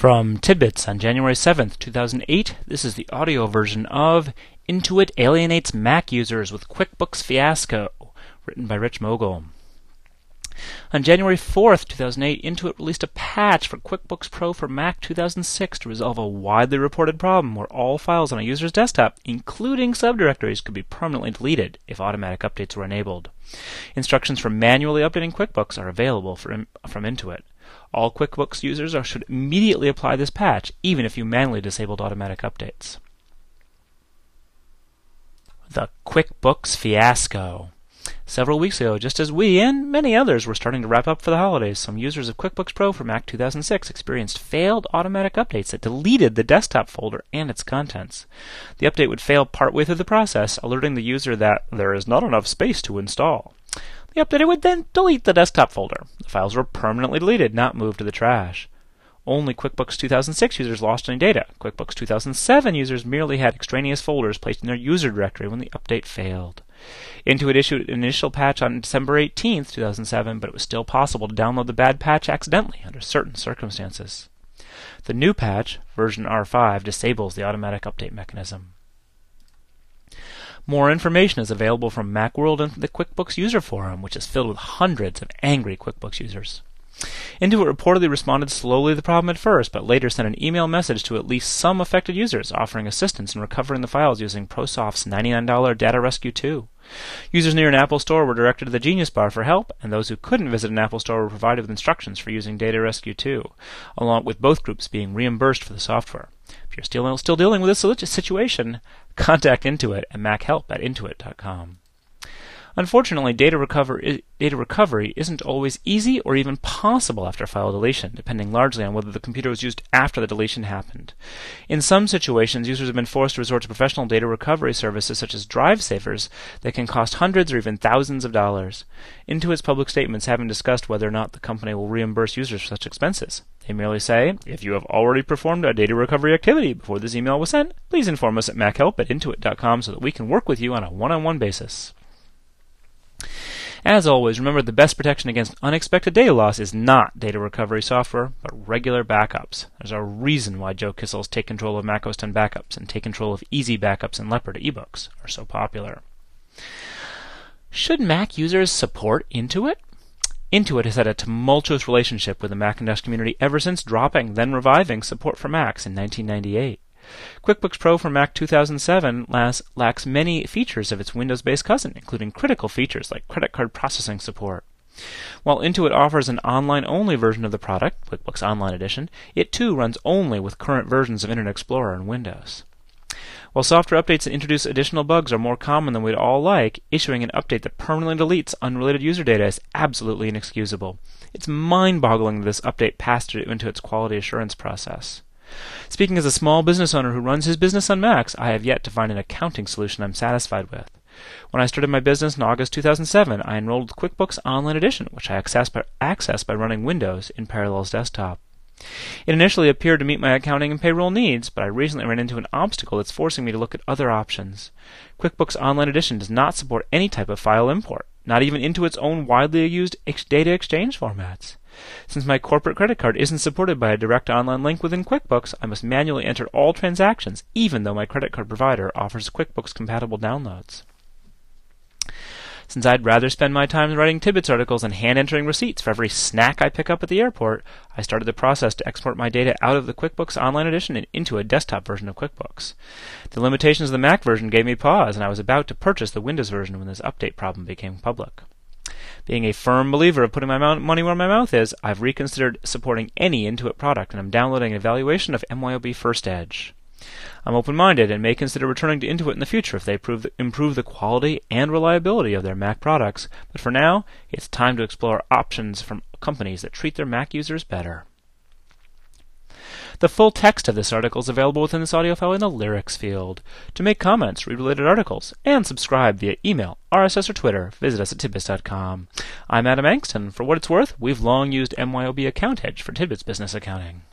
From Tidbits on January 7th, 2008, this is the audio version of Intuit Alienates Mac Users with QuickBooks Fiasco, written by Rich Mogul. On January 4th, 2008, Intuit released a patch for QuickBooks Pro for Mac 2006 to resolve a widely reported problem where all files on a user's desktop, including subdirectories, could be permanently deleted if automatic updates were enabled. Instructions for manually updating QuickBooks are available from Intuit. All QuickBooks users should immediately apply this patch, even if you manually disabled automatic updates. The QuickBooks Fiasco. Several weeks ago, just as we and many others were starting to wrap up for the holidays, some users of QuickBooks Pro for Mac 2006 experienced failed automatic updates that deleted the desktop folder and its contents. The update would fail partway through the process, alerting the user that there is not enough space to install. The update would then delete the desktop folder. The files were permanently deleted, not moved to the trash. Only QuickBooks 2006 users lost any data. QuickBooks 2007 users merely had extraneous folders placed in their user directory when the update failed. Intuit issued an initial patch on December 18, 2007, but it was still possible to download the bad patch accidentally under certain circumstances. The new patch, version R5, disables the automatic update mechanism. More information is available from Macworld and the QuickBooks user forum, which is filled with hundreds of angry QuickBooks users. Intuit reportedly responded slowly to the problem at first, but later sent an email message to at least some affected users, offering assistance in recovering the files using ProSoft's $99 Data Rescue 2. Users near an Apple store were directed to the Genius Bar for help, and those who couldn't visit an Apple store were provided with instructions for using Data Rescue 2, along with both groups being reimbursed for the software. If you're still dealing with this situation, contact Intuit at machelp@intuit.com. Unfortunately, data recovery isn't always easy or even possible after file deletion, depending largely on whether the computer was used after the deletion happened. In some situations, users have been forced to resort to professional data recovery services such as drive savers that can cost hundreds or even thousands of dollars. Intuit's public statements haven't discussed whether or not the company will reimburse users for such expenses. They merely say, if you have already performed a data recovery activity before this email was sent, please inform us at machelp@intuit.com so that we can work with you on a one-on-one basis. As always, remember the best protection against unexpected data loss is not data recovery software, but regular backups. There's a reason why Joe Kissel's Take Control of Mac OS X Backups and Take Control of Easy Backups and Leopard ebooks are so popular. Should Mac users support Intuit? Intuit has had a tumultuous relationship with the Macintosh community ever since dropping, then reviving, support for Macs in 1998. QuickBooks Pro for Mac 2007 lacks many features of its Windows-based cousin, including critical features like credit card processing support. While Intuit offers an online-only version of the product, QuickBooks Online Edition, it too runs only with current versions of Internet Explorer and Windows. While software updates that introduce additional bugs are more common than we'd all like, issuing an update that permanently deletes unrelated user data is absolutely inexcusable. It's mind-boggling that this update passed through Intuit's quality assurance process. Speaking as a small business owner who runs his business on Macs, I have yet to find an accounting solution I'm satisfied with. When I started my business in August 2007, I enrolled with QuickBooks Online Edition, which I accessed by running Windows in Parallels Desktop. It initially appeared to meet my accounting and payroll needs, but I recently ran into an obstacle that's forcing me to look at other options. QuickBooks Online Edition does not support any type of file import, not even Intuit's own widely used data exchange formats. Since my corporate credit card isn't supported by a direct online link within QuickBooks, I must manually enter all transactions, even though my credit card provider offers QuickBooks-compatible downloads. Since I'd rather spend my time writing Tidbits articles and hand-entering receipts for every snack I pick up at the airport, I started the process to export my data out of the QuickBooks Online Edition and into a desktop version of QuickBooks. The limitations of the Mac version gave me pause, and I was about to purchase the Windows version when this update problem became public. Being a firm believer of putting my money where my mouth is, I've reconsidered supporting any Intuit product, and I'm downloading an evaluation of MYOB First Edge. I'm open-minded and may consider returning to Intuit in the future if they improve the quality and reliability of their Mac products, but for now, it's time to explore options from companies that treat their Mac users better. The full text of this article is available within this audio file in the lyrics field. To make comments, read related articles, and subscribe via email, RSS, or Twitter, visit us at tidbits.com. I'm Adam Angston. For what it's worth, we've long used MYOB Account Edge for Tidbits Business Accounting.